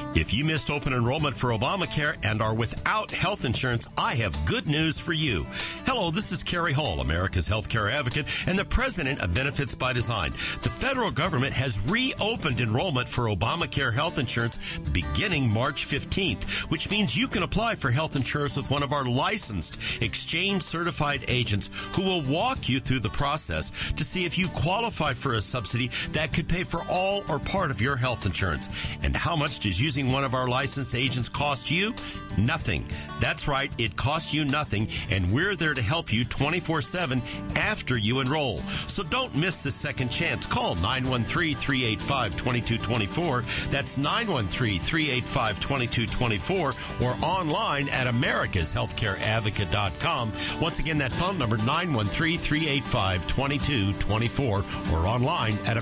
If you missed open enrollment for Obamacare and are without health insurance, I have good news for you. Hello, this is Kerry Hall, America's healthcare advocate and the president of Benefits by Design. The federal government has reopened enrollment for Obamacare health insurance beginning March 15th, which means you can apply for health insurance with one of our licensed exchange-certified agents who will walk you through the process to see if you qualify for a subsidy that could pay for all or part of your health insurance. And how much does using one of our licensed agents cost you? Nothing. That's right, it costs you nothing, and we're there to help you 24/7 after you enroll. So don't miss the second chance. Call 913-385-2224. That's 913-385-2224 or online at americashealthcareadvocate.com. Once again, that phone number 913-385-2224 or online at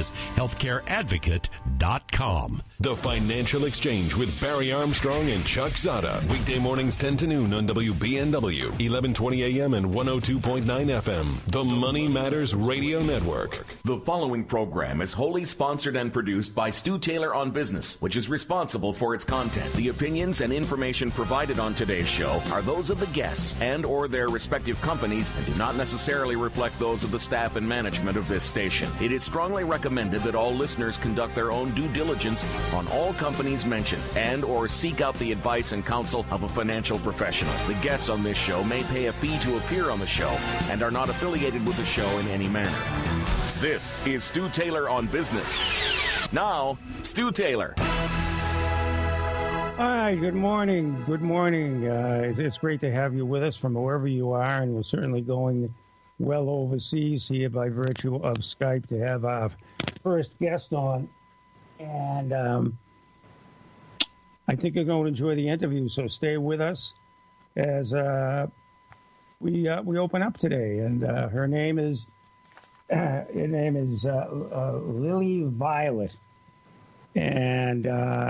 americashealthcareadvocate.com. The Financial Exchange with Barry Armstrong and Chuck Zada. Weekday mornings 10 to noon on WBNW, 1120 AM and 102.9 FM. The Money Matters Radio Network. The following program is wholly sponsored and produced by Stu Taylor on Business, which is responsible for its content. The opinions and information provided on today's show are those of the guests and or their respective companies and do not necessarily reflect those of the staff and management of this station. It is strongly recommended that all listeners conduct their own due diligence on all companies mentioned and or seek out the advice and counsel of a financial professional. The guests on this show may pay a fee to appear on the show and are not affiliated with the show in any manner. This is Stu Taylor on Business. Now, Stu Taylor. Hi, good morning. Good morning. It's great to have you with us from wherever you are, and we're certainly going well overseas here by virtue of Skype to have our first guest on. And I think you're going to enjoy the interview, so stay with us as we open up today. And her name is Lily Violet, and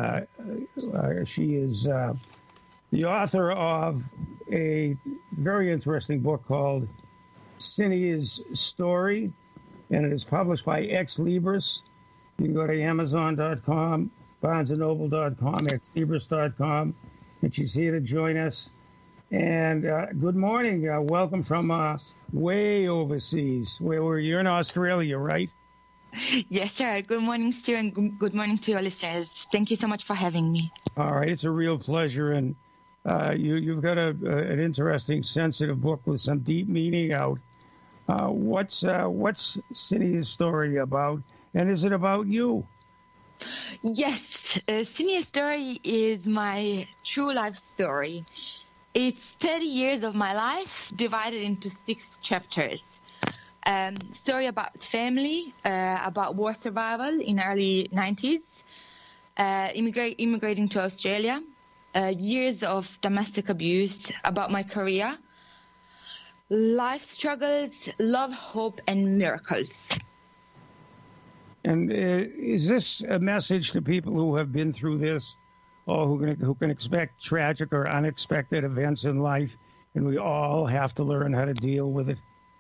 she is the author of a very interesting book called Cinea's Story, and it is published by Ex Libris. You can go to Amazon.com, BarnesandNoble.com, ExLibris.com, and she's here to join us. And good morning. Welcome from way overseas. You're in Australia, right? Yes, sir. Good morning, Stu, and good morning to your listeners. Thank you so much for having me. All right. It's a real pleasure. And you've got an interesting, sensitive book with some deep meaning out. What's Cinea's Story about? And is it about you? Yes. Cinea's Story is my true life story. It's 30 years of my life divided into 6 chapters. Story about family, about war survival in early 90s, immigrating to Australia, years of domestic abuse, about my career, life struggles, love, hope, and miracles. And is this a message to people who have been through this, or who can expect tragic or unexpected events in life, and we all have to learn how to deal with it?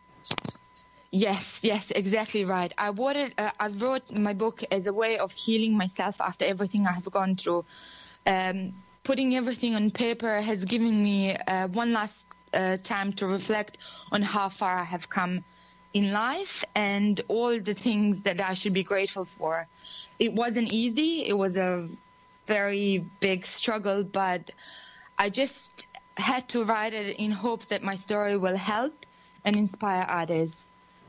Yes, exactly right. I wrote my book as a way of healing myself after everything I have gone through. Putting everything on paper has given me one last time to reflect on how far I have come in life and all the things that I should be grateful for. It wasn't easy. It was a very big struggle, but I just had to write it in hopes that my story will help and inspire others.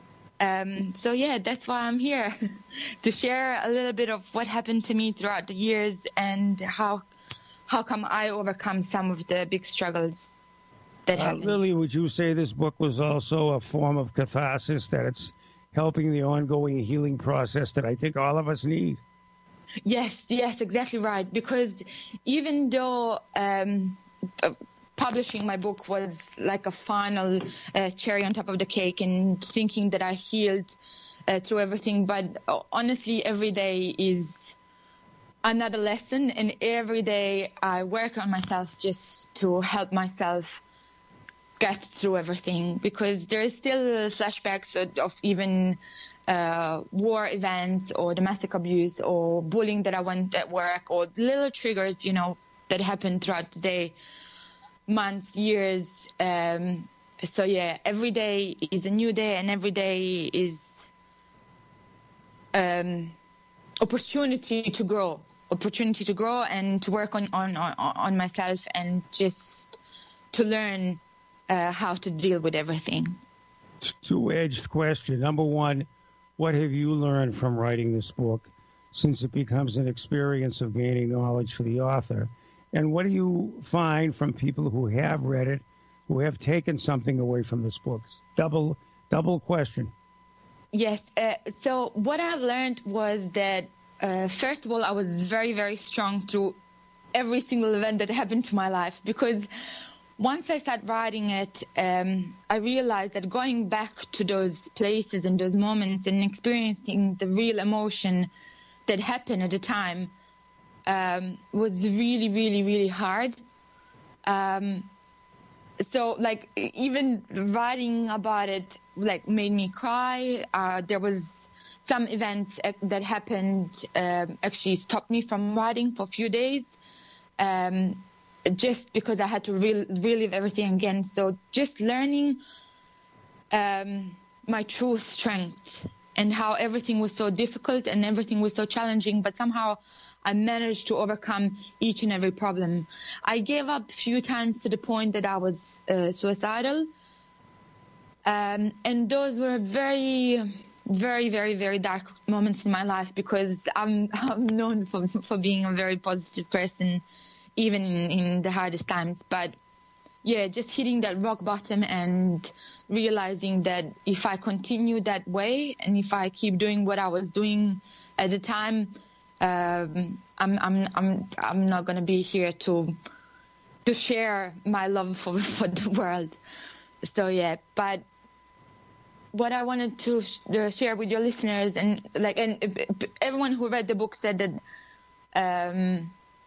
So yeah, that's why I'm here, to share a little bit of what happened to me throughout the years and how come I overcome some of the big struggles that happened. Lily, would you say this book was also a form of catharsis, that it's helping the ongoing healing process that I think all of us need? Yes, exactly right. Because even though publishing my book was like a final cherry on top of the cake and thinking that I healed through everything, but honestly, every day is another lesson, and every day I work on myself just to help myself get through everything, because there is still flashbacks of even war events or domestic abuse or bullying that I went at work or little triggers, that happen throughout the day, months, years. So yeah, every day is a new day, and every day is opportunity to grow and to work on myself and just to learn how to deal with everything. Two-edged question. Number one, what have you learned from writing this book, since it becomes an experience of gaining knowledge for the author? And what do you find from people who have read it, who have taken something away from this book? Double question. Yes. So what I've learned was that, first of all, I was very, very strong through every single event that happened to my life, because once I started writing it, I realized that going back to those places and those moments and experiencing the real emotion that happened at the time was really, really, really hard. So, like, even writing about it, like, made me cry. There was some events that happened actually stopped me from writing for a few days, just because I had to relive everything again. So just learning my true strength and how everything was so difficult and everything was so challenging, but somehow I managed to overcome each and every problem. I gave up a few times to the point that I was suicidal. And those were very, very, very, very dark moments in my life, because I'm known for being a very positive person, even in the hardest times. But yeah, just hitting that rock bottom and realizing that if I continue that way and if I keep doing what I was doing at the time, I'm not going to be here to share my love for the world. So yeah, but what I wanted to share with your listeners and everyone who read the book said that,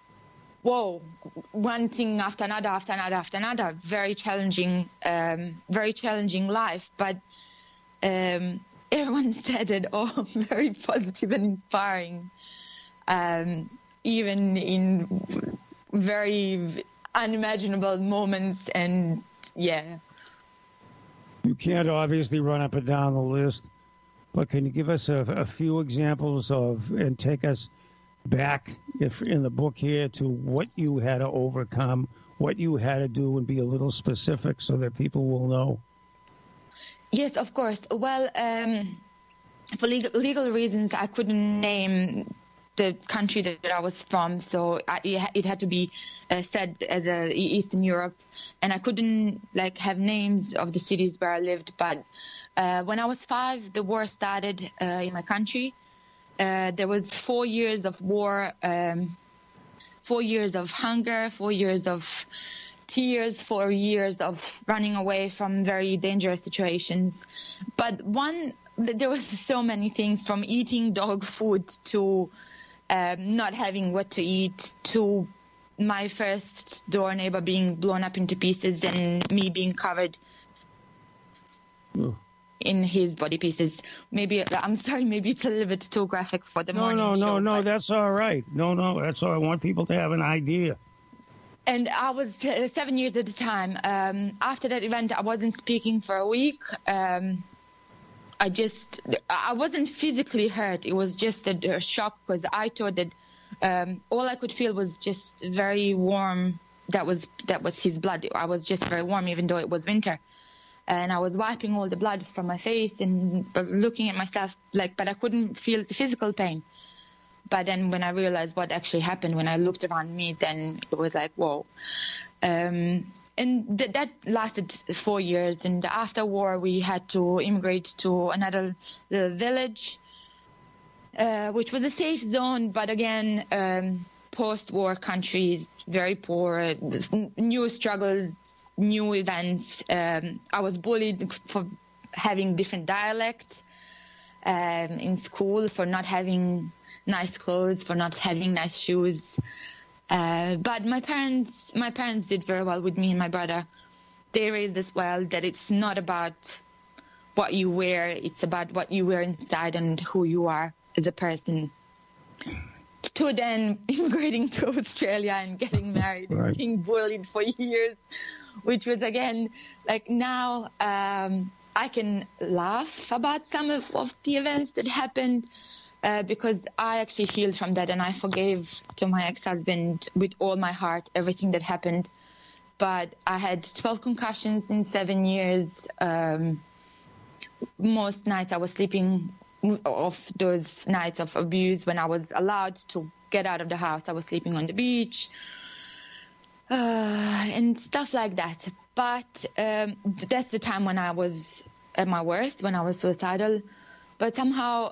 one thing after another, very challenging life. But everyone said it all very positive and inspiring, even in very unimaginable moments. And yeah. You can't obviously run up and down the list, but can you give us a few examples of, and take us back in the book here to what you had to overcome, what you had to do, and be a little specific so that people will know? Yes, of course. Well, for legal reasons, I couldn't name the country that I was from, so it had to be said as Eastern Europe, and I couldn't have names of the cities where I lived. But when I was 5, the war started in my country. There was 4 years of war, 4 years of hunger, 4 years of tears, 4 years of running away from very dangerous situations. But there was so many things, from eating dog food to not having what to eat, to my first door neighbor being blown up into pieces and me being covered in his body pieces. I'm sorry, maybe it's a little bit too graphic for the morning show. No, that's all right. No, that's all. I want people to have an idea. And I was 7 years at the time. After that event, I wasn't speaking for a week. I wasn't physically hurt. It was just a shock, because I thought that all I could feel was just very warm. That was his blood. I was just very warm, even though it was winter. And I was wiping all the blood from my face and looking at myself, but I couldn't feel the physical pain. But then when I realized what actually happened, when I looked around me, then it was like, whoa. And that lasted 4 years. And after war, we had to immigrate to another little village, which was a safe zone. But again, post-war country, very poor, new struggles, new events. I was bullied for having different dialects in school, for not having nice clothes, for not having nice shoes. But my parents did very well with me and my brother. They raised us well, that it's not about what you wear. It's about what you wear inside and who you are as a person. To then immigrating to Australia and getting married and being bullied for years, which was, again, like now I can laugh about some of the events that happened because I actually healed from that, and I forgave to my ex-husband with all my heart everything that happened. But I had 12 concussions in 7 years. Most nights I was sleeping off those nights of abuse when I was allowed to get out of the house. I was sleeping on the beach and stuff like that. But that's the time when I was at my worst, when I was suicidal. But somehow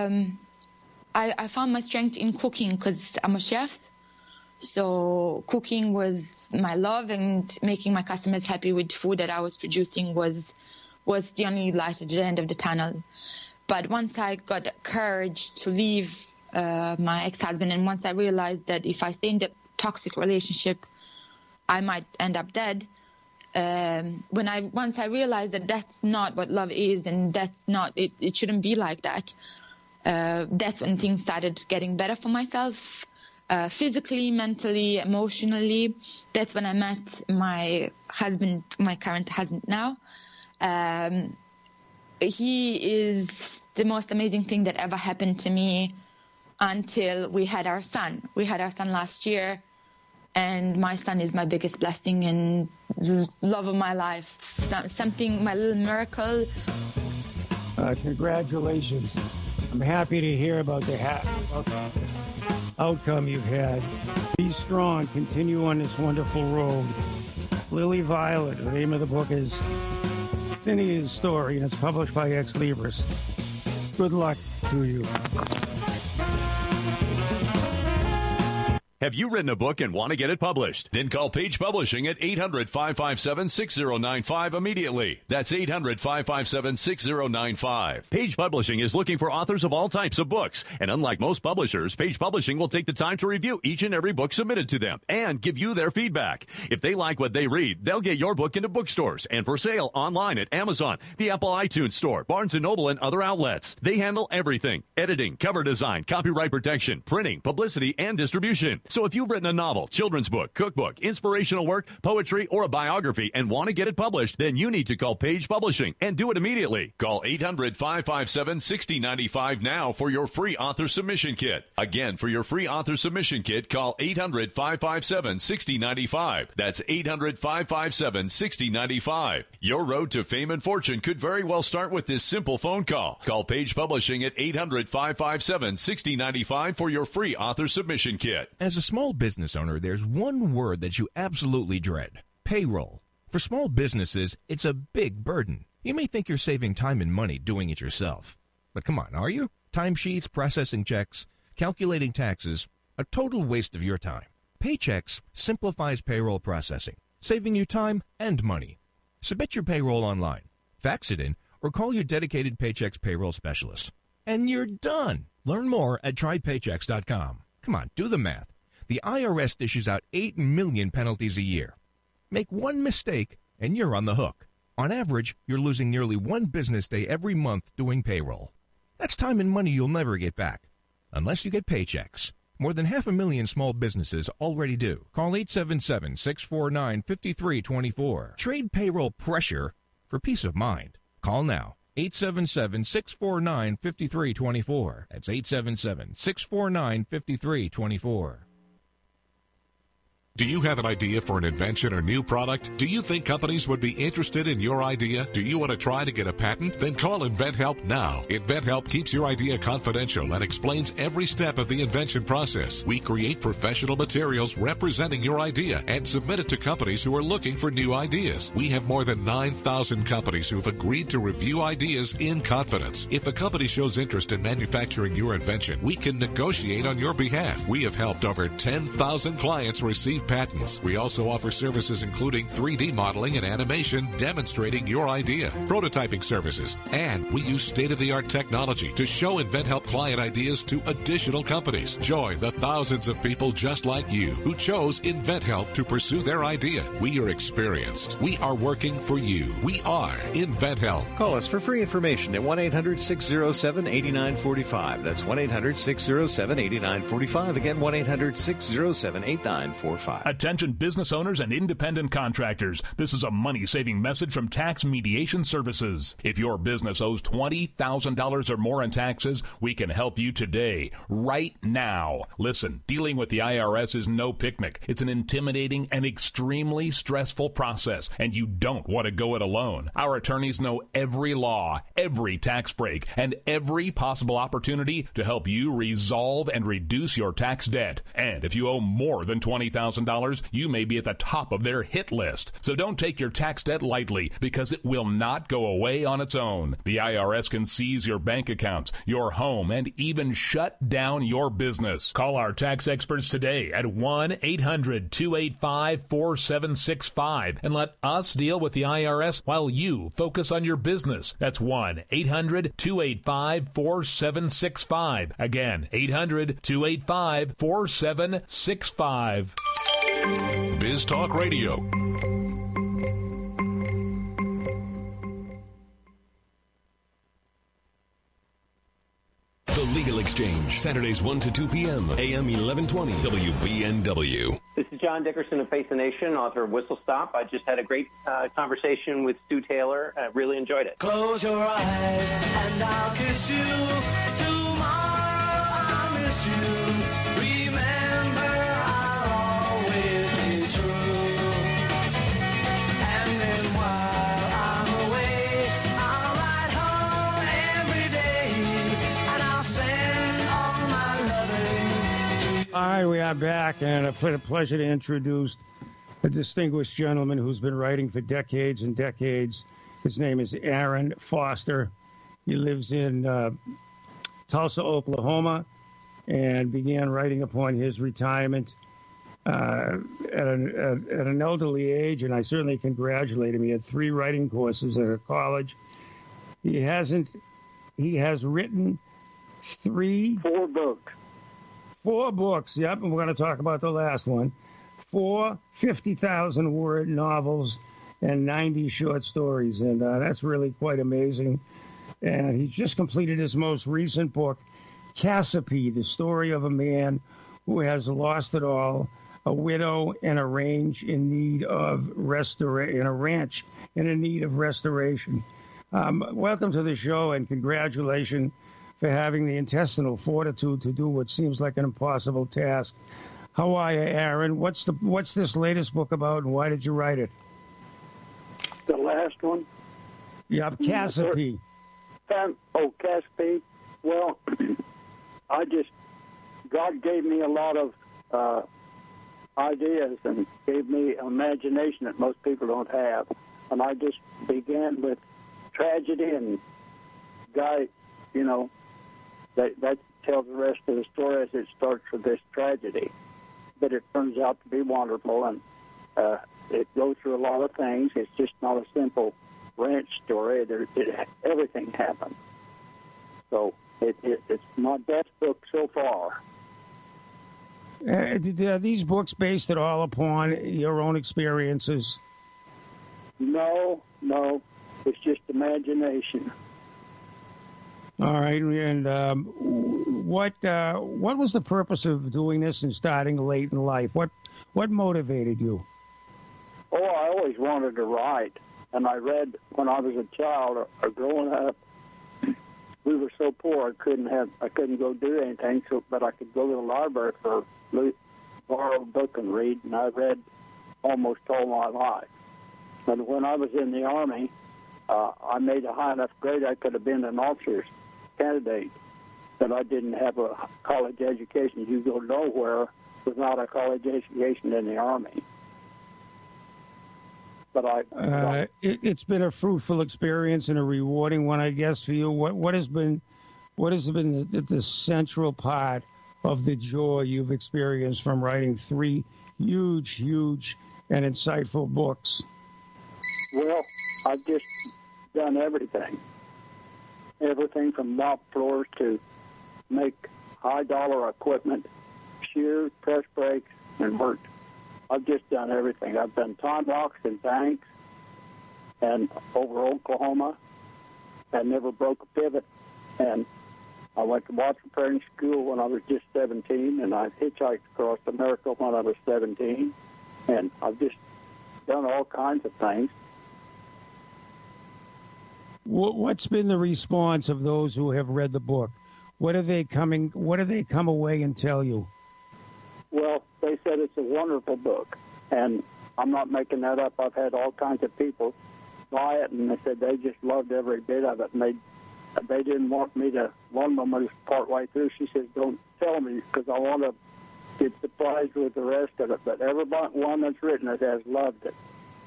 I found my strength in cooking because I'm a chef. So cooking was my love, and making my customers happy with food that I was producing was the only light at the end of the tunnel. But once I got the courage to leave my ex-husband, and once I realized that if I stay in that toxic relationship, I might end up dead. Once I realized that that's not what love is, and that's not it shouldn't be like that. That's when things started getting better for myself, physically, mentally, emotionally. That's when I met my husband, my current husband now. He is the most amazing thing that ever happened to me until we had our son. We had our son last year, and my son is my biggest blessing and the love of my life. Something, my little miracle. Congratulations. I'm happy to hear about the outcome you've had. Be strong. Continue on this wonderful road. Lily Violet, the name of the book is Cynthia's Story, and it's published by Ex Libris. Good luck to you. Have you written a book and want to get it published? Then call Page Publishing at 800-557-6095 immediately. That's 800-557-6095. Page Publishing is looking for authors of all types of books. And unlike most publishers, Page Publishing will take the time to review each and every book submitted to them and give you their feedback. If they like what they read, they'll get your book into bookstores and for sale online at Amazon, the Apple iTunes Store, Barnes & Noble, and other outlets. They handle everything: editing, cover design, copyright protection, printing, publicity, and distribution. So if you've written a novel, children's book, cookbook, inspirational work, poetry, or a biography and want to get it published, then you need to call Page Publishing and do it immediately. Call 800-557-6095 now for your free author submission kit. Again, for your free author submission kit, call 800-557-6095. That's 800-557-6095. Your road to fame and fortune could very well start with this simple phone call. Call Page Publishing at 800-557-6095 for your free author submission kit. As a small business owner, there's one word that you absolutely dread: payroll. For small businesses, it's a big burden. You may think you're saving time and money doing it yourself. But come on, are you? Timesheets, processing checks, calculating taxes, a total waste of your time. Paychex simplifies payroll processing, saving you time and money. Submit your payroll online, fax it in, or call your dedicated Paychex payroll specialist. And you're done. Learn more at trypaychex.com. Come on, do the math. The IRS dishes out 8 million penalties a year. Make one mistake, and you're on the hook. On average, you're losing nearly one business day every month doing payroll. That's time and money you'll never get back, unless you get Paychex. More than 500,000 small businesses already do. Call 877-649-5324. Trade payroll pressure for peace of mind. Call now. 877-649-5324. That's 877-649-5324. Do you have an idea for an invention or new product? Do you think companies would be interested in your idea? Do you want to try to get a patent? Then call InventHelp now. InventHelp keeps your idea confidential and explains every step of the invention process. We create professional materials representing your idea and submit it to companies who are looking for new ideas. We have more than 9,000 companies who've agreed to review ideas in confidence. If a company shows interest in manufacturing your invention, we can negotiate on your behalf. We have helped over 10,000 clients receive and patents. We also offer services including 3D modeling and animation demonstrating your idea, prototyping services, and we use state-of-the-art technology to show InventHelp client ideas to additional companies. Join the thousands of people just like you who chose InventHelp to pursue their idea. We are experienced. We are working for you. We are InventHelp. Call us for free information at 1-800-607-8945. That's 1-800-607-8945. Again, 1-800-607-8945. Attention business owners and independent contractors. This is a money-saving message from Tax Mediation Services. If your business owes $20,000 or more in taxes, we can help you today, right now. Listen, dealing with the IRS is no picnic. It's an intimidating and extremely stressful process, and you don't want to go it alone. Our attorneys know every law, every tax break, and every possible opportunity to help you resolve and reduce your tax debt. And if you owe more than $20,000, you may be at the top of their hit list. So don't take your tax debt lightly, because it will not go away on its own. The IRS can seize your bank accounts, your home, and even shut down your business. Call our tax experts today at 1-800-285-4765 and let us deal with the IRS while you focus on your business. That's 1-800-285-4765. Again, 800-285-4765. Biz Talk Radio. The Legal Exchange, Saturdays 1 to 2 p.m., AM 1120, WBNW. This is John Dickerson of Face the Nation, author of Whistle Stop. I just had a great conversation with Stu Taylor. I really enjoyed it. Close your eyes and I'll kiss you. Tomorrow I'll miss you. Remember, I'll always be true. And then while I'm away, I'll ride home every day. And I'll send all my loving to you. All right, we are back, and it's a pleasure to introduce a distinguished gentleman who's been writing for decades and decades. His name is Aaron Foster. He lives in Tulsa, Oklahoma, and began writing upon his retirement at an elderly age, and I certainly congratulate him. He had 3 writing courses at a college. He has written 4 books. 4 books, yep, and we're going to talk about the last one. 4 50,000-word novels and 90 short stories, and that's really quite amazing. And he's just completed his most recent book, Cassiope, the story of a man who has lost it all, a widow and a ranch in need of ranch in need of restoration. Welcome to the show, and congratulations for having the intestinal fortitude to do what seems like an impossible task. How are you, Aaron? What's this latest book about, and why did you write it? The last one? Yep, Cassiope. Cassiope. Well, God gave me a lot of ideas and gave me imagination that most people don't have. And I just began with tragedy, and guy, that tells the rest of the story as it starts with this tragedy. But it turns out to be wonderful, and it goes through a lot of things. It's just not a simple ranch story. Everything happened. So it's my best book so far. Are these books based at all upon your own experiences? No. It's just imagination. All right, and what was the purpose of doing this and starting late in life? What motivated you? Oh, I always wanted to write, and I read when I was a child or growing up. We were so poor I couldn't go do anything. But I could go to the library for borrow a book and read, and I read almost all my life. But when I was in the Army, I made a high enough grade I could have been an officer's candidate, but I didn't have a college education. You go nowhere without a college education in the Army. But it's been a fruitful experience and a rewarding one, I guess, for you. What has been the central part of the joy you've experienced from writing 3 huge and insightful books? Well, I've just done everything. Everything from mop floors to make high-dollar equipment, shears, press brakes, and worked. I've just done everything. I've done time locks and banks and over Oklahoma and never broke a pivot. And I went to watch repairing school when I was just 17, and I hitchhiked across America when I was 17. And I've just done all kinds of things. What's been the response of those who have read the book? What do they come away and tell you? Well, they said it's a wonderful book, and I'm not making that up. I've had all kinds of people buy it, and they said they just loved every bit of it, and they didn't want me to. One of them was part way through. She says, "Don't tell me because I want to get surprised with the rest of it." But everyone that's written it has loved it.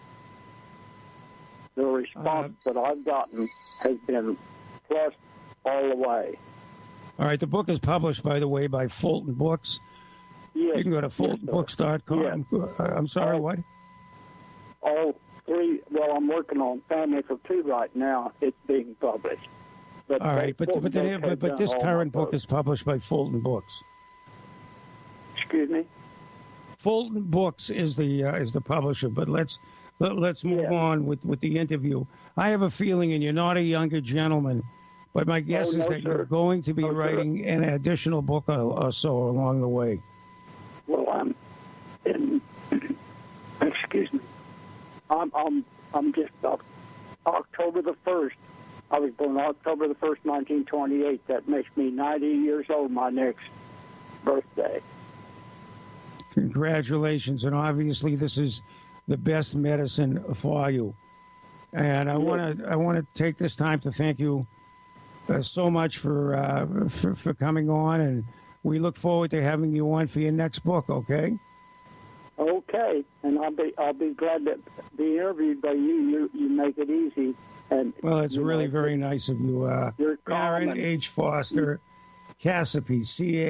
The response that I've gotten has been plus all the way. All right, the book is published, by the way, by Fulton Books. Yes. You can go to FultonBooks.com. Yes. I'm sorry, what? All 3. Well, I'm working on Family for 2 right now. It's being published. But all right, but this current book is published by Fulton Books. Excuse me? Fulton Books is the publisher, but let's move on with the interview. I have a feeling, and you're not a younger gentleman, but my guess is that you're going to be writing an additional book or so along the way. Well, I'm in. Excuse me. I'm just October the 1st. I was born October the 1st, 1928. That makes me 90 years old my next birthday. Congratulations, and obviously this is the best medicine for you. And I want to take this time to thank you so much for coming on, and we look forward to having you on for your next book. Okay. Okay, and I'll be glad to be interviewed by you. You make it easy. And well, it's really very nice of you. Aaron H. Foster, Casapee,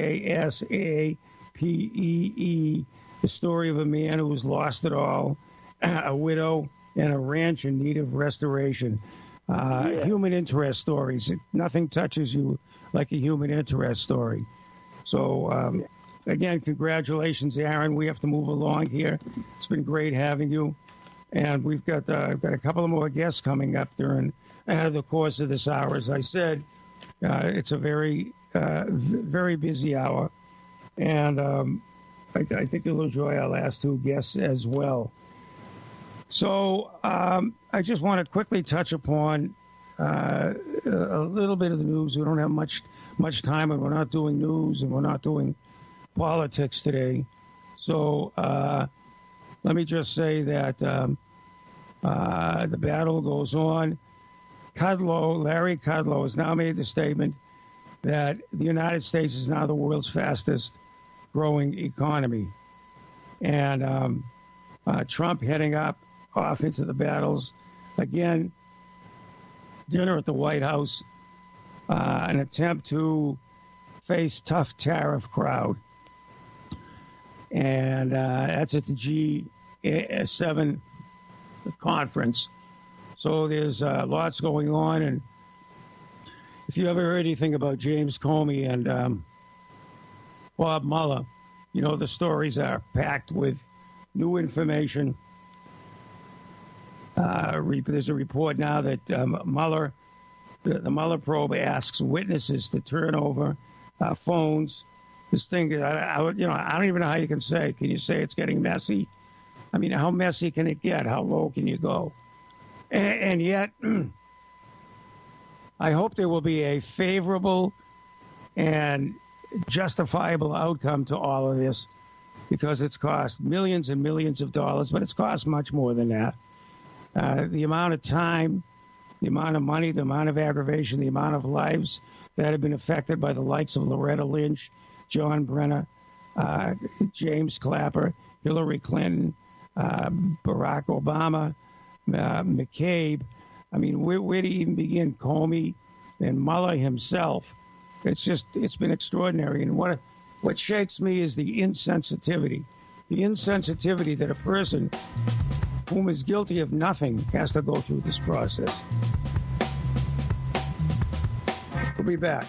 Casapee, the story of a man who has lost it all, a widow, and a ranch in need of restoration. Human interest stories. Nothing touches you like a human interest story. So, again, congratulations, Aaron. We have to move along here. It's been great having you. And we've got a couple of more guests coming up during the course of this hour. As I said, it's a very, very busy hour. And I think you'll enjoy our last 2 guests as well. So I just want to quickly touch upon a little bit of the news. We don't have much time, and we're not doing news, and we're not doing politics today. So let me just say that the battle goes on. Larry Kudlow has now made the statement that the United States is now the world's fastest growing economy. And Trump heading off into the battles. Again, dinner at the White House, an attempt to face tough tariff crowd. And that's at the G7 conference. So there's lots going on. And if you ever heard anything about James Comey and Bob Mueller, you know the stories are packed with new information. There's a report now that Mueller, the Mueller probe asks witnesses to turn over phones. This thing, I don't even know how you can say. Can you say it's getting messy? I mean, how messy can it get? How low can you go? And yet, I hope there will be a favorable and justifiable outcome to all of this, because it's cost millions and millions of dollars, but it's cost much more than that. The amount of time, the amount of money, the amount of aggravation, the amount of lives that have been affected by the likes of Loretta Lynch, John Brenner, James Clapper, Hillary Clinton, Barack Obama, McCabe. I mean, where to even begin? Comey and Mueller himself. It's been extraordinary. And what What shakes me is the insensitivity that a person whom is guilty of nothing has to go through this process. We'll be back.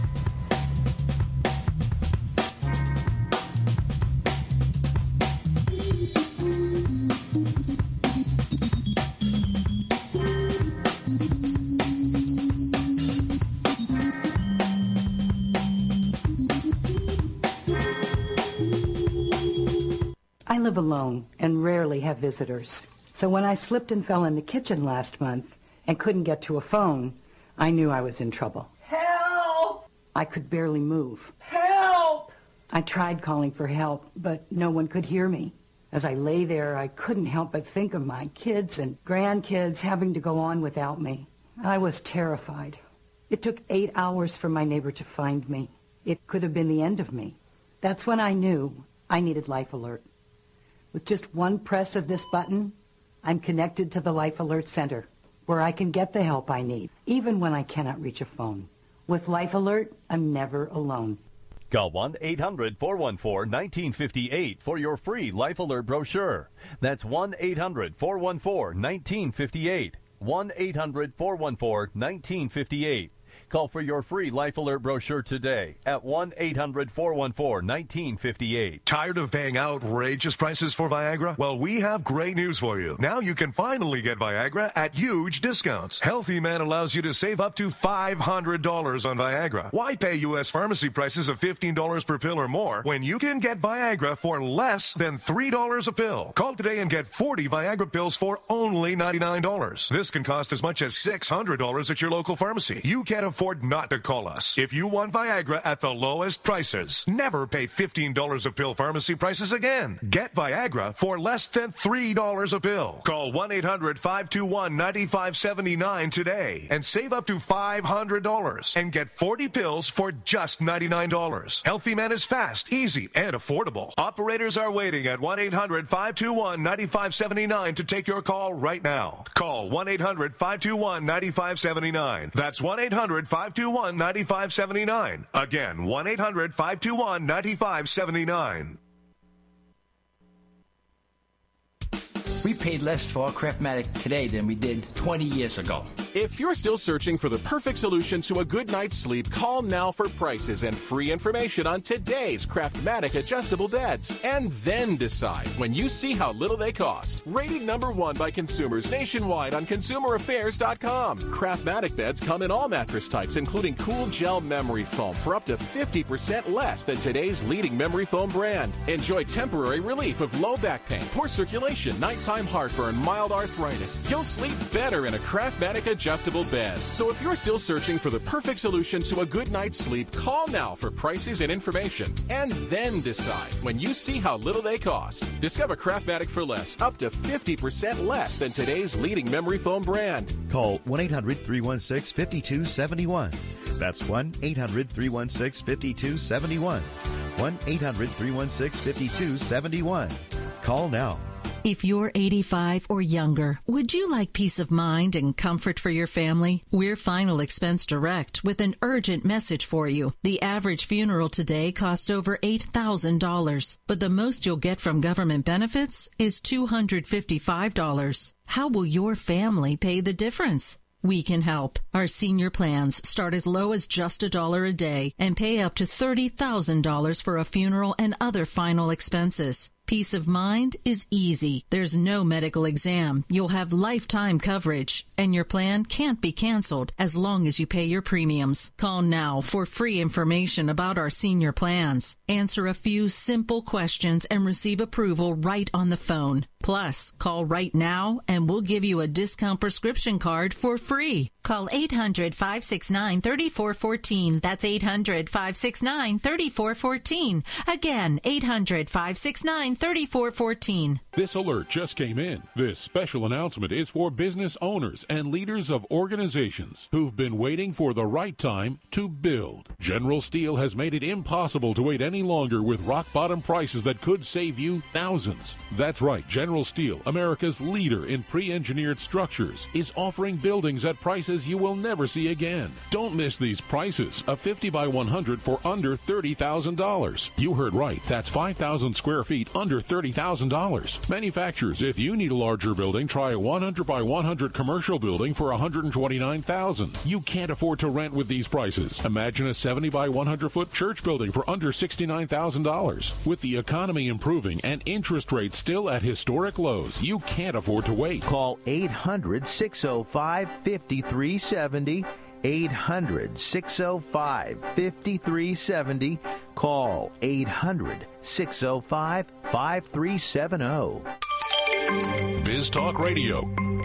I live alone and rarely have visitors. So when I slipped and fell in the kitchen last month and couldn't get to a phone, I knew I was in trouble. Help! I could barely move. Help! I tried calling for help, but no one could hear me. As I lay there, I couldn't help but think of my kids and grandkids having to go on without me. I was terrified. It took 8 hours for my neighbor to find me. It could have been the end of me. That's when I knew I needed Life Alert. With just one press of this button, I'm connected to the Life Alert Center, where I can get the help I need, even when I cannot reach a phone. With Life Alert, I'm never alone. Call 1-800-414-1958 for your free Life Alert brochure. That's 1-800-414-1958. 1-800-414-1958. Call for your free Life Alert brochure today at 1-800-414-1958. Tired of paying outrageous prices for Viagra? Well, we have great news for you. Now you can finally get Viagra at huge discounts. Healthy Man allows you to save up to $500 on Viagra. Why pay U.S. pharmacy prices of $15 per pill or more when you can get Viagra for less than $3 a pill? Call today and get 40 Viagra pills for only $99. This can cost as much as $600 at your local pharmacy. You can't afford not to call us. If you want Viagra at the lowest prices, never pay $15 a pill pharmacy prices again. Get Viagra for less than $3 a pill. Call 1-800-521-9579 today and save up to $500 and get 40 pills for just $99. Healthy Man is fast, easy, and affordable. Operators are waiting at 1-800-521-9579 to take your call right now. Call 1-800-521-9579. That's 1-800-521-9579. Again, 1-800-521-9579. We paid less for our Craftmatic today than we did 20 years ago. If you're still searching for the perfect solution to a good night's sleep, call now for prices and free information on today's Craftmatic adjustable beds. And then decide when you see how little they cost. Rated #1 by consumers nationwide on ConsumerAffairs.com. Craftmatic beds come in all mattress types, including cool gel memory foam for up to 50% less than today's leading memory foam brand. Enjoy temporary relief of low back pain, poor circulation, nighttime heartburn, mild arthritis. You'll sleep better in a Craftmatic adjustable bed. So if you're still searching for the perfect solution to a good night's sleep, call now for prices and information. And then decide when you see how little they cost. Discover Craftmatic for less, up to 50% less than today's leading memory foam brand. Call 1-800-316-5271. That's 1-800-316-5271. 1-800-316-5271. Call now. If you're 85 or younger, would you like peace of mind and comfort for your family? We're Final Expense Direct with an urgent message for you. The average funeral today costs over $8,000, but the most you'll get from government benefits is $255. How will your family pay the difference? We can help. Our senior plans start as low as just $1 a day and pay up to $30,000 for a funeral and other final expenses. Peace of mind is easy. There's no medical exam. You'll have lifetime coverage, and your plan can't be canceled as long as you pay your premiums. Call now for free information about our senior plans. Answer a few simple questions and receive approval right on the phone. Plus, call right now and we'll give you a discount prescription card for free. Call 800-569-3414. That's 800-569-3414. Again, 800-569-3414. This alert just came in. This special announcement is for business owners and leaders of organizations who've been waiting for the right time to build. General Steel has made it impossible to wait any longer with rock-bottom prices that could save you thousands. That's right, General General Steel, America's leader in pre-engineered structures, is offering buildings at prices you will never see again. Don't miss these prices. A 50 by 100 for under $30,000. You heard right. That's 5,000 square feet under $30,000. Manufacturers, if you need a larger building, try a 100 by 100 commercial building for $129,000. You can't afford to rent with these prices. Imagine a 70 by 100 foot church building for under $69,000. With the economy improving and interest rates still at historic lows, you can't afford to wait. Call 800-605-5370. 800-605-5370. Call 800-605-5370. Biz Talk Radio.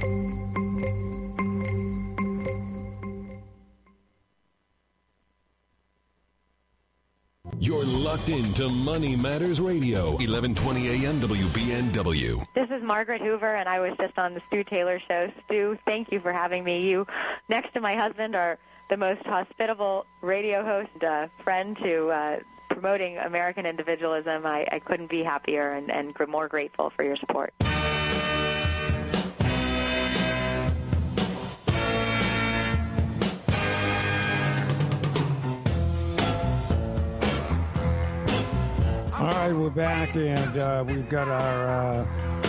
You're locked into Money Matters Radio, 1120 AM WBNW. This is Margaret Hoover, and I was just on the Stu Taylor Show. Stu, thank you for having me. You, next to my husband, are the most hospitable radio host, friend to promoting American individualism. I couldn't be happier and more grateful for your support. All right, we're back, and we've got our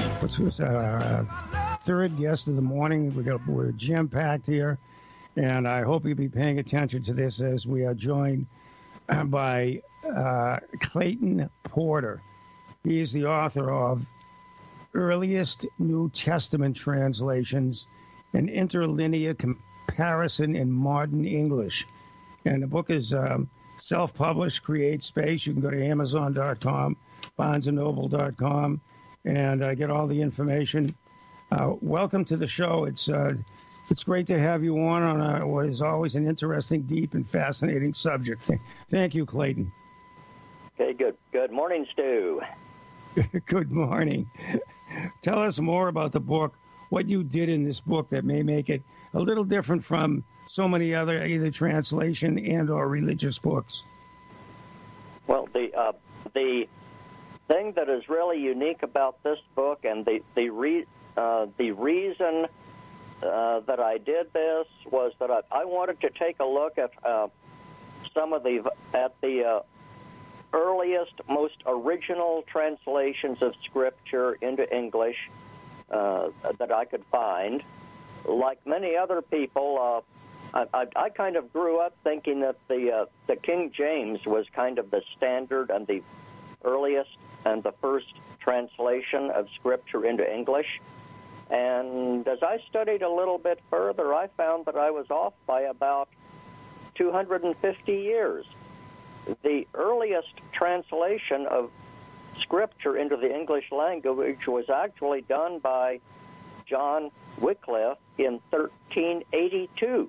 third guest of the morning. We're jam-packed here, and I hope you'll be paying attention to this as we are joined by Clayton Porter. He is the author of Earliest New Testament Translations, an Interlinear Comparison in Modern English. And the book is self-published, Create Space. You can go to Amazon.com, BarnesandNoble.com, and get all the information. Welcome to the show. It's great to have you on what is always an interesting, deep, and fascinating subject. Thank you, Clayton. Okay, good. Good morning, Stu. Good morning. Tell us more about the book, what you did in this book that may make it a little different from so many other either translation and or religious books. Well, the thing that is really unique about this book, and the reason that I did this was that I wanted to take a look at some of the earliest, most original translations of Scripture into English that I could find. Like many other people, I kind of grew up thinking that the King James was kind of the standard and the earliest and the first translation of Scripture into English. And as I studied a little bit further, I found that I was off by about 250 years. The earliest translation of Scripture into the English language was actually done by John Wycliffe in 1382.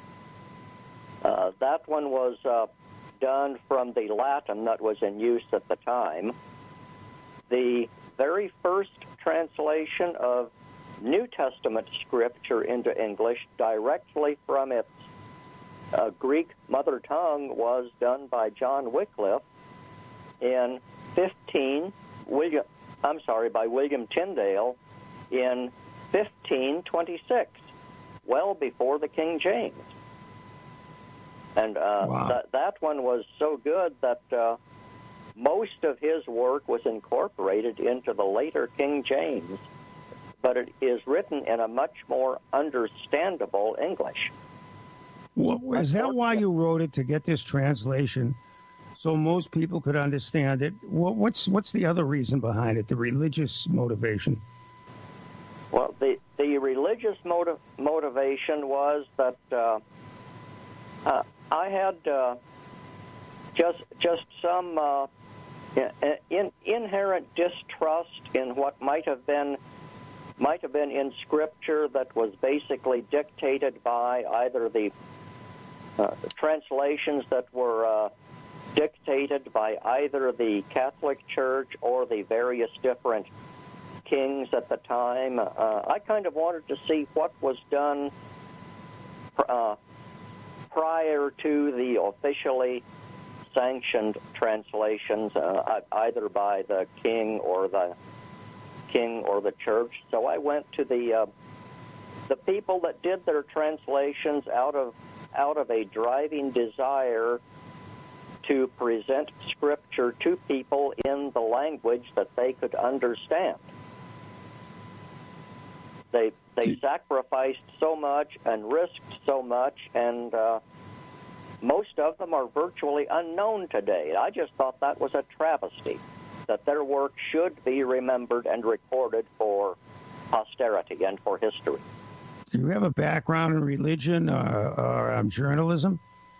That one was done from the Latin that was in use at the time. The very first translation of New Testament Scripture into English directly from its Greek mother tongue was done by John Wycliffe in by William Tyndale in 1526, well before the King James. And that one was so good that most of his work was incorporated into the later King James, but it is written in a much more understandable English. Well, is that why you wrote it, to get this translation so most people could understand it? What's the other reason behind it, the religious motivation? Well, the religious motivation was that I had just some inherent distrust in what might have been in Scripture that was basically dictated by either the translations that were dictated by either the Catholic Church or the various different kings at the time. I kind of wanted to see what was done prior to the officially sanctioned translations, either by the king or the king or the church. So I went to the people that did their translations out of a driving desire to present Scripture to people in the language that they could understand. They sacrificed so much and risked so much, and most of them are virtually unknown today. I just thought that was a travesty, that their work should be remembered and recorded for posterity and for history. Do you have a background in religion or journalism?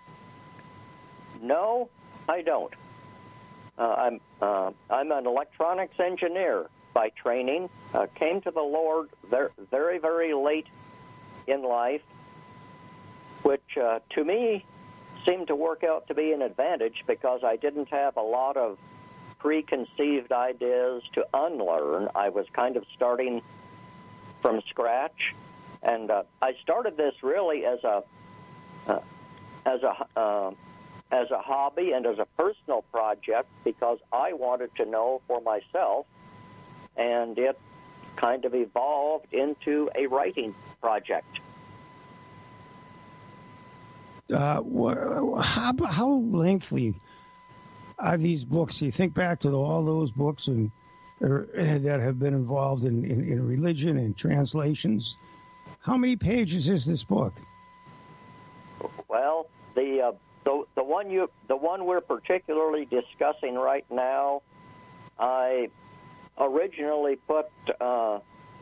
No, I don't. I'm an electronics engineer by training. Came to the Lord very, very late in life, which to me seemed to work out to be an advantage because I didn't have a lot of preconceived ideas to unlearn. I was kind of starting from scratch, and I started this really as a hobby and as a personal project because I wanted to know for myself, and it kind of evolved into a writing project. How lengthy are these books? You think back to all those books that have been involved in religion and translations. How many pages is this book? Well, the one we're particularly discussing right now, I originally put on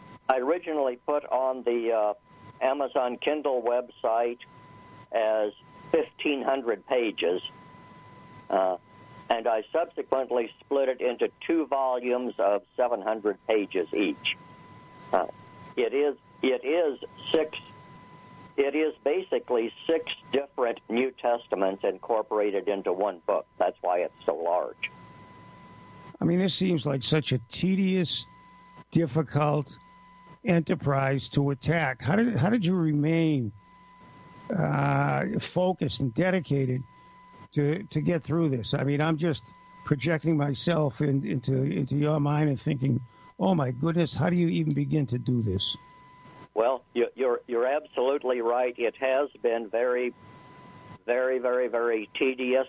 the Amazon Kindle website as 1,500 pages, and I subsequently split it into 2 volumes of 700 pages each. It is basically 6 different New Testaments incorporated into one book. That's why it's so large. I mean, this seems like such a tedious, difficult enterprise to attack. How did you remain focused and dedicated to get through this? I mean, I'm just projecting myself into your mind and thinking, oh my goodness, how do you even begin to do this? Well, you're absolutely right. It has been very, very, very, very tedious.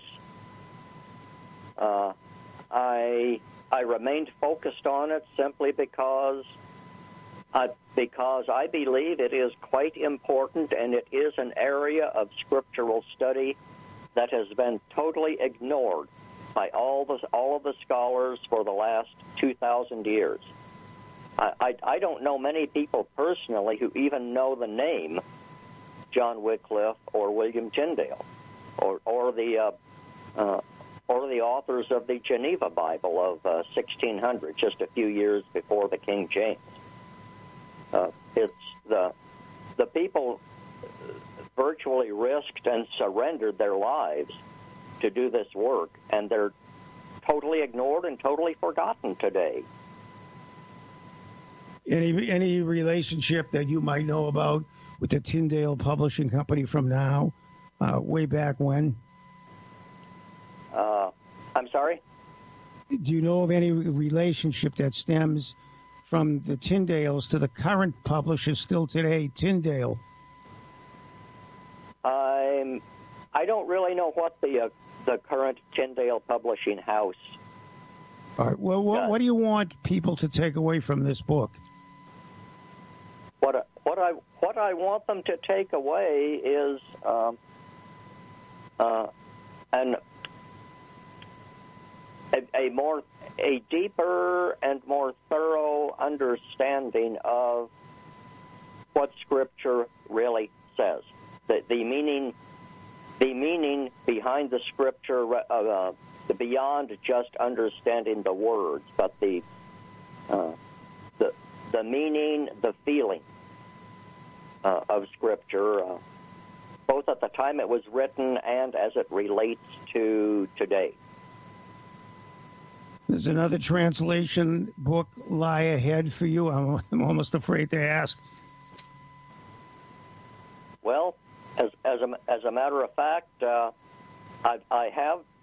I remained focused on it simply because I believe it is quite important, and it is an area of scriptural study that has been totally ignored by all of the scholars for the last 2,000 years. I don't know many people personally who even know the name John Wycliffe or William Tyndale, or the authors of the Geneva Bible of 1600, just a few years before the King James. It's the people virtually risked and surrendered their lives to do this work, and they're totally ignored and totally forgotten today. Any relationship that you might know about with the Tyndale Publishing Company from now, way back when? I'm sorry? Do you know of any relationship that stems from the Tyndales to the current publisher still today, Tyndale? I don't really know what the current Tyndale Publishing House. All right. Well, what do you want people to take away from this book? What I want them to take away is a deeper and more thorough understanding of what Scripture really says. The meaning behind the Scripture, beyond just understanding the words, but the meaning, the feeling of Scripture, both at the time it was written and as it relates to today. There's another translation book lie ahead for you. I'm almost afraid to ask. Well, as a matter of fact, I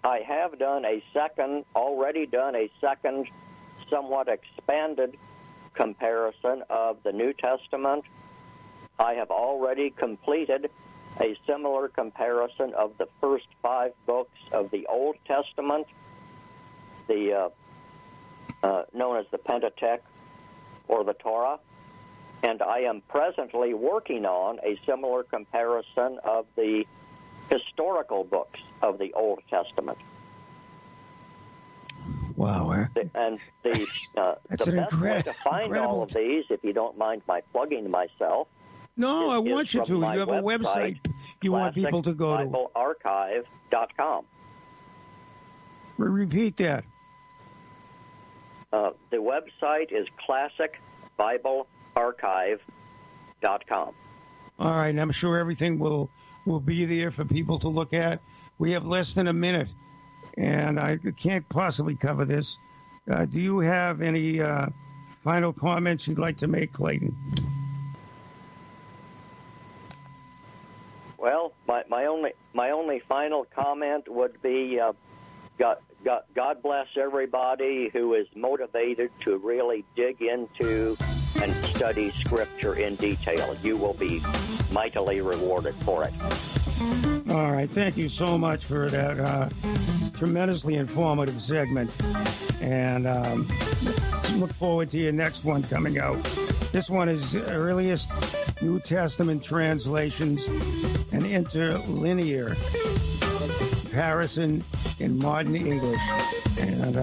have already done a second, somewhat expanded comparison of the New Testament. I have already completed a similar comparison of the first 5 books of the Old Testament, the known as the Pentateuch or the Torah, and I am presently working on a similar comparison of the historical books of the Old Testament. Wow. And the best way to find all of these, if you don't mind my plugging myself, No, I want you to. You have a website you want people to go to. ClassicBibleArchive.com. Repeat that. The website is ClassicBibleArchive.com. All right, and I'm sure everything will be there for people to look at. We have less than a minute, and I can't possibly cover this. Do you have any final comments you'd like to make, Clayton? Well, my only final comment would be God bless everybody who is motivated to really dig into and study Scripture in detail. You will be mightily rewarded for it. All right. Thank you so much for that tremendously informative segment. And look forward to your next one coming out. This one is earliest New Testament translations and interlinear comparison in modern English. And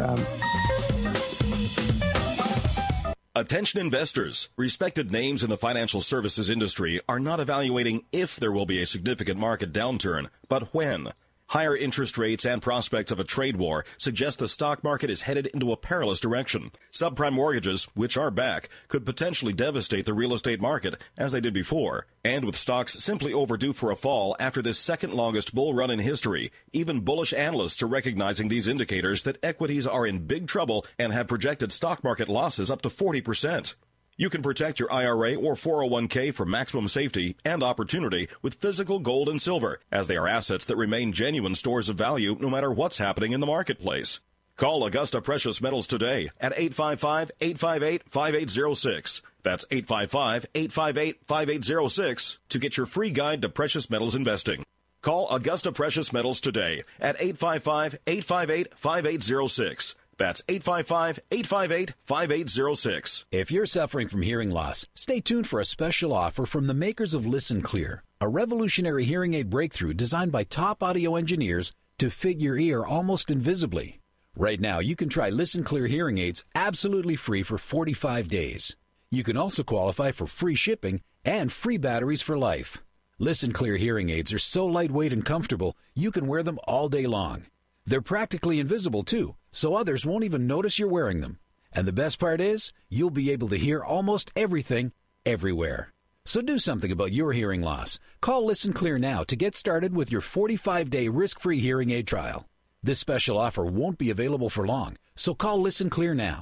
attention investors. Respected names in the financial services industry are not evaluating if there will be a significant market downturn, but when. Higher interest rates and prospects of a trade war suggest the stock market is headed into a perilous direction. Subprime mortgages, which are back, could potentially devastate the real estate market as they did before. And with stocks simply overdue for a fall after this second longest bull run in history, even bullish analysts are recognizing these indicators that equities are in big trouble and have projected stock market losses up to 40%. You can protect your IRA or 401k for maximum safety and opportunity with physical gold and silver, as they are assets that remain genuine stores of value no matter what's happening in the marketplace. Call Augusta Precious Metals today at 855-858-5806. That's 855-858-5806 to get your free guide to precious metals investing. Call Augusta Precious Metals today at 855-858-5806. That's 855-858-5806. If you're suffering from hearing loss, stay tuned for a special offer from the makers of Listen Clear, a revolutionary hearing aid breakthrough designed by top audio engineers to fit your ear almost invisibly. Right now, you can try Listen Clear hearing aids absolutely free for 45 days. You can also qualify for free shipping and free batteries for life. Listen Clear hearing aids are so lightweight and comfortable, you can wear them all day long. They're practically invisible, too, so others won't even notice you're wearing them. And the best part is, you'll be able to hear almost everything, everywhere. So do something about your hearing loss. Call Listen Clear now to get started with your 45-day risk-free hearing aid trial. This special offer won't be available for long, so call Listen Clear now.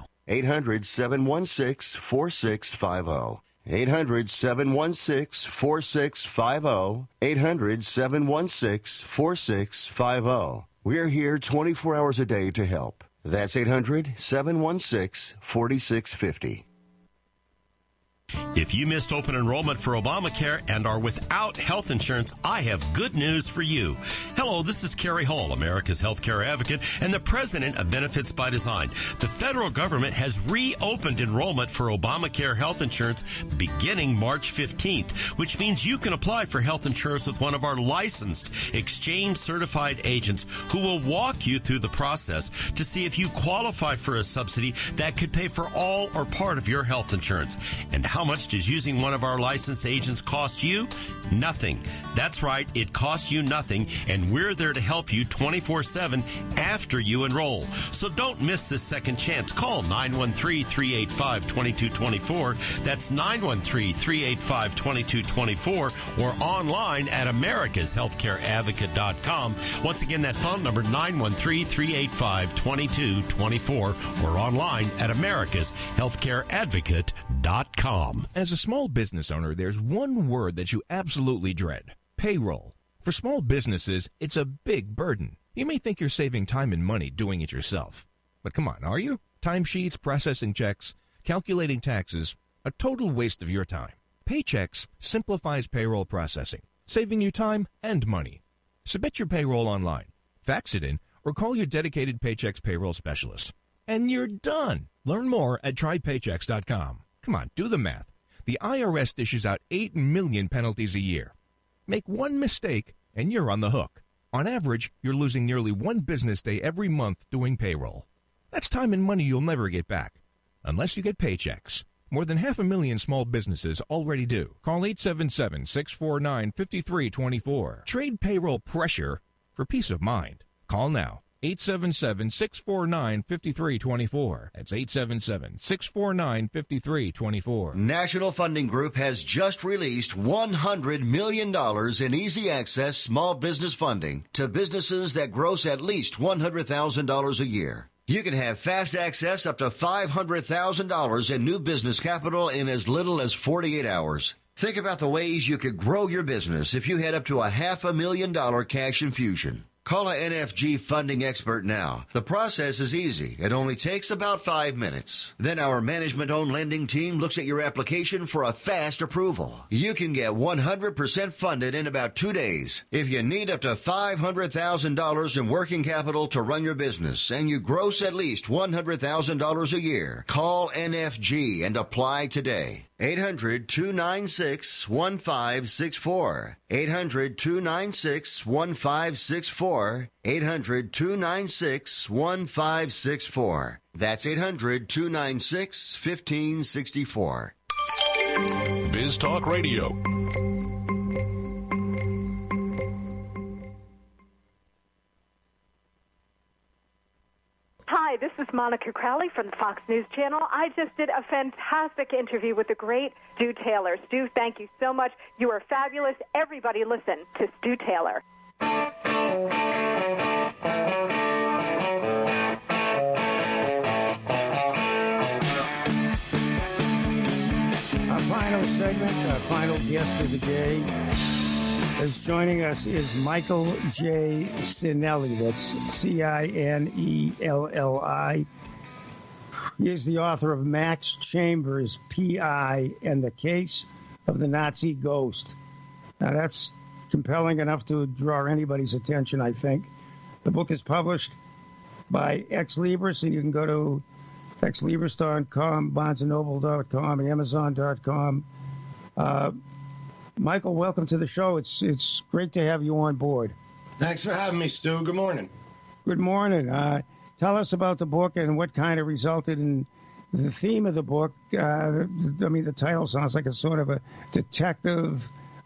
800-716-4650. 800-716-4650. 800-716-4650. We're here 24 hours a day to help. That's 800-716-4650. If you missed open enrollment for Obamacare and are without health insurance, I have good news for you. Hello, this is Kerry Hall, America's healthcare advocate and the president of Benefits by Design. The federal government has reopened enrollment for Obamacare health insurance beginning March 15th, which means you can apply for health insurance with one of our licensed, exchange-certified agents who will walk you through the process to see if you qualify for a subsidy that could pay for all or part of your health insurance. And how much does using one of our licensed agents cost you? Nothing. That's right, it costs you nothing, and we're there to help you 24/7 after you enroll. So don't miss this second chance. Call 913-385-2224. That's 913-385-2224 or online at americashealthcareadvocate.com. Once again, that phone number 913-385-2224 or online at americashealthcareadvocate.com. As a small business owner, there's one word that you absolutely dread: payroll. For small businesses, it's a big burden. You may think you're saving time and money doing it yourself. But come on, are you? Timesheets, processing checks, calculating taxes, a total waste of your time. Paychex simplifies payroll processing, saving you time and money. Submit your payroll online, fax it in, or call your dedicated Paychex payroll specialist. And you're done. Learn more at trypaychex.com. Come on, do the math. The IRS dishes out 8 million penalties a year. Make one mistake and you're on the hook. On average, you're losing nearly 1 business day every month doing payroll. That's time and money you'll never get back, unless you get Paychex. More than 500,000 small businesses already do. Call 877-649-5324. Trade payroll pressure for peace of mind. Call now. 877-649-5324. That's 877-649-5324. National Funding Group has just released $100 million in easy access small business funding to businesses that gross at least $100,000 a year. You can have fast access up to $500,000 in new business capital in as little as 48 hours. Think about the ways you could grow your business if you had up to $500,000 cash infusion. Call a NFG funding expert now. The process is easy. It only takes about 5 minutes. Then our management-owned lending team looks at your application for a fast approval. You can get 100% funded in about 2 days. If you need up to $500,000 in working capital to run your business and you gross at least $100,000 a year, call NFG and apply today. 800-296-1564. 800-296-1564. 800-296-1564. That's 800-296-1564. Biz Talk Radio. Hi, this is Monica Crowley from the Fox News Channel. I just did a fantastic interview with the great Stu Taylor. Stu, thank you so much. You are fabulous. Everybody listen to Stu Taylor. Our final segment, our final guest of the day, is joining us is Michael J. Cinelli. That's Cinelli. He is the author of Max Chambers, P.I., and the Case of the Nazi Ghost. Now, that's compelling enough to draw anybody's attention, I think. The book is published by Ex Libris, and you can go to exlibris.com, barnesandnoble.com, amazon.com. Michael, welcome to the show. It's great to have you on board. Thanks for having me, Stu. Good morning. Good morning. Tell us about the book and what kind of resulted in the theme of the book. The title sounds like a sort of a detective,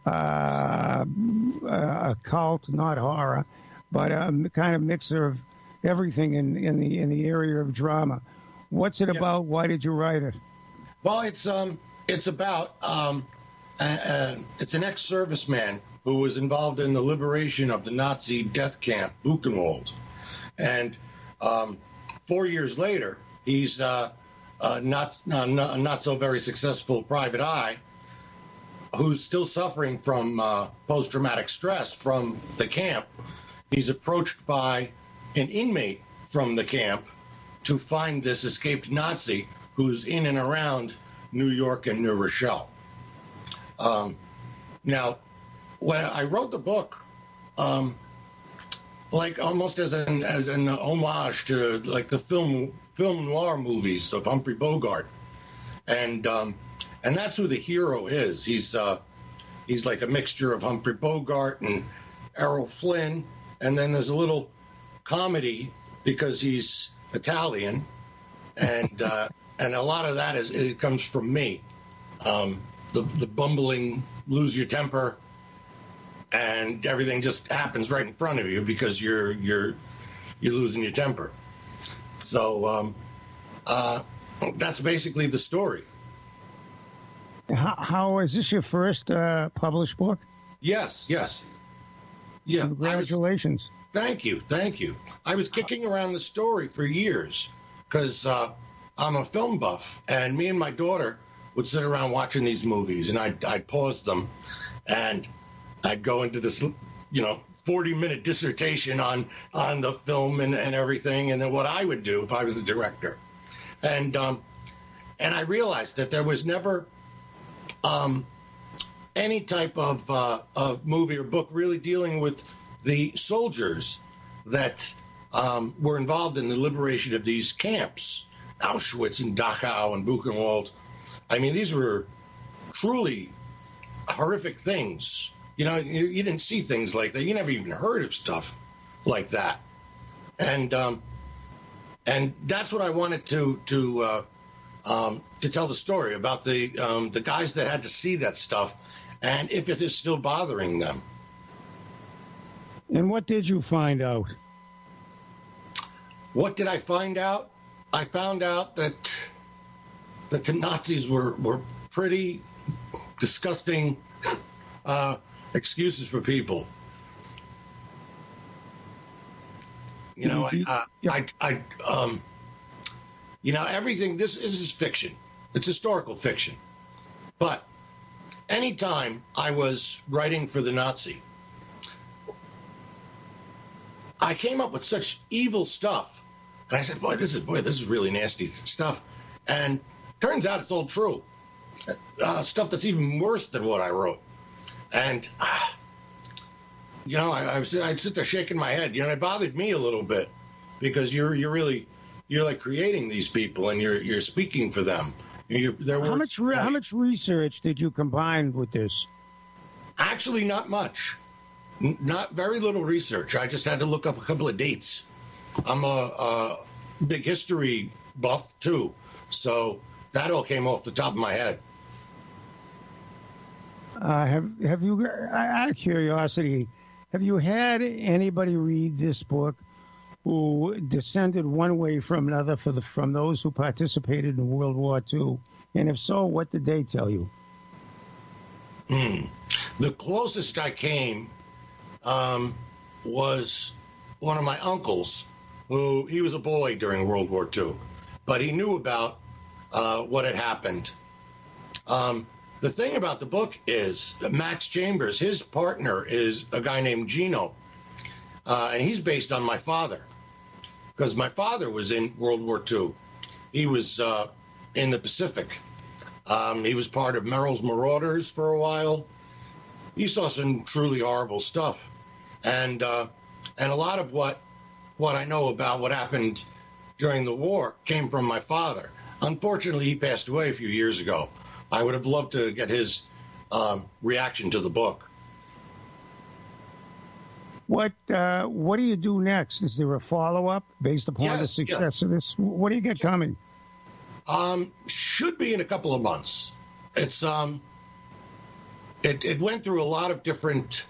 occult, not horror, but a kind of mixer of everything in the area of drama. What's it about? Why did you write it? Well, it's about it's an ex-serviceman who was involved in the liberation of the Nazi death camp Buchenwald, and 4 years later, he's not so very successful private eye who's still suffering from post-traumatic stress from the camp. He's approached by an inmate from the camp to find this escaped Nazi who's in and around New York and New Rochelle. Now, when I wrote the book, like almost as an homage to like the film noir movies of Humphrey Bogart, and that's who the hero is. He's like a mixture of Humphrey Bogart and Errol Flynn, and then there's a little comedy because he's Italian, and a lot of that it comes from me. The bumbling, lose your temper, and everything just happens right in front of you because you're losing your temper. So that's basically the story. How is this your first published book? Yes. Yeah. Congratulations. Thank you. I was kicking around the story for years because I'm a film buff, and me and my daughter would sit around watching these movies, and I'd pause them, and I'd go into this, 40-minute dissertation on the film and everything, and then what I would do if I was a director. And And I realized that there was never any type of movie or book really dealing with the soldiers that were involved in the liberation of these camps, Auschwitz and Dachau and Buchenwald. I mean, these were truly horrific things. You know, you didn't see things like that. You never even heard of stuff like that. And that's what I wanted to tell the story about the guys that had to see that stuff, and if it is still bothering them. And what did you find out? What did I find out? I found out that the Nazis were pretty disgusting excuses for people. You know, everything. This is fiction. It's historical fiction. But anytime I was writing for the Nazi, I came up with such evil stuff, and I said, "Boy, this is really nasty stuff." And turns out it's all true. Stuff that's even worse than what I wrote. And I'd sit there shaking my head. You know, it bothered me a little bit because you're like creating these people and you're speaking for them. How much research did you combine with this? Actually, not much. Not very little research. I just had to look up a couple of dates. I'm a big history buff too, so that all came off the top of my head. Have you, out of curiosity, have you had anybody read this book who descended one way from another from those who participated in World War II? And if so, what did they tell you? The closest I came was one of my uncles, who he was a boy during World War II, but he knew about what had happened. The thing about the book is that Max Chambers, his partner, is a guy named Gino, and he's based on my father, because my father was in World War II. He was in the Pacific. He was part of Merrill's Marauders for a while. He saw some truly horrible stuff, and a lot of what I know about what happened during the war came from my father. Unfortunately, he passed away a few years ago. I would have loved to get his reaction to the book. What do you do next? Is there a follow-up based upon the success of this? What do you get coming? Should be in a couple of months. It's it went through a lot of different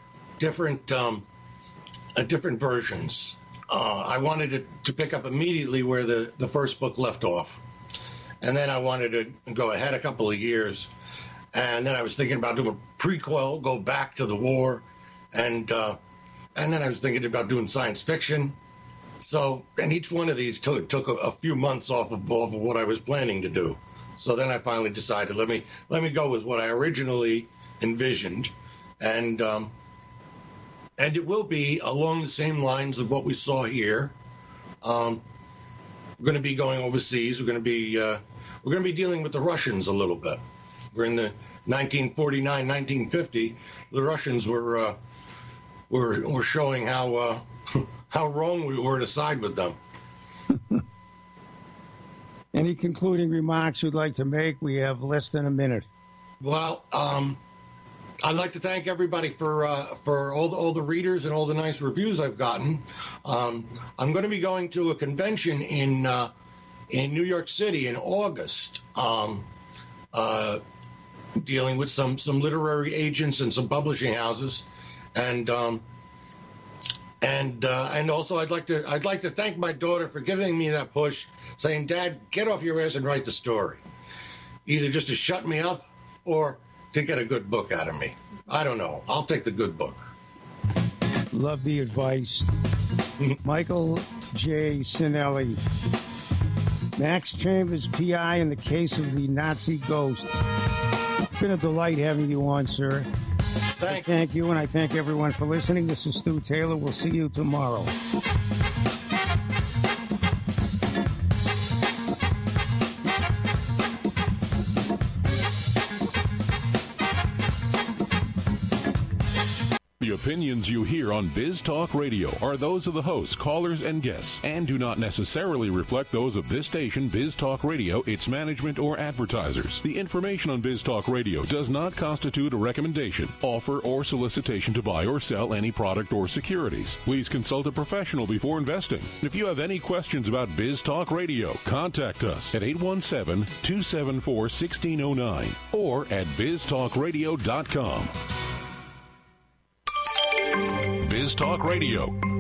versions. I wanted it to pick up immediately where the first book left off. And then I wanted to go ahead a couple of years. And then I was thinking about doing a prequel, go back to the war. And then I was thinking about doing science fiction. So, and each one of these took a few months off of what I was planning to do. So then I finally decided, let me go with what I originally envisioned. And it will be along the same lines of what we saw here. We're going to be going overseas. We're going to be dealing with the Russians a little bit. We're in the 1949, 1950. The Russians were showing how wrong we were to side with them. Any concluding remarks you'd like to make? We have less than a minute. Well, I'd like to thank everybody for all the readers and all the nice reviews I've gotten. I'm going to be going to a convention in New York City in August, dealing with some literary agents and some publishing houses, and also I'd like to thank my daughter for giving me that push, saying, "Dad, get off your ass and write the story," either just to shut me up or to get a good book out of me. I don't know. I'll take the good book. Love the advice. Michael J. Cinelli. Max Chambers, PI in the case of the Nazi ghost. It's been a delight having you on, sir. Thank you, and I thank everyone for listening. This is Stu Taylor. We'll see you tomorrow. opinions you hear on Biz Talk Radio are those of the hosts, callers, and guests, and do not necessarily reflect those of this station, Biz Talk Radio, its management, or advertisers. The information on Biz Talk Radio does not constitute a recommendation, offer, or solicitation to buy or sell any product or securities. Please consult a professional before investing. If you have any questions about Biz Talk Radio, contact us at 817-274-1609 or at biztalkradio.com. Biz Talk Radio,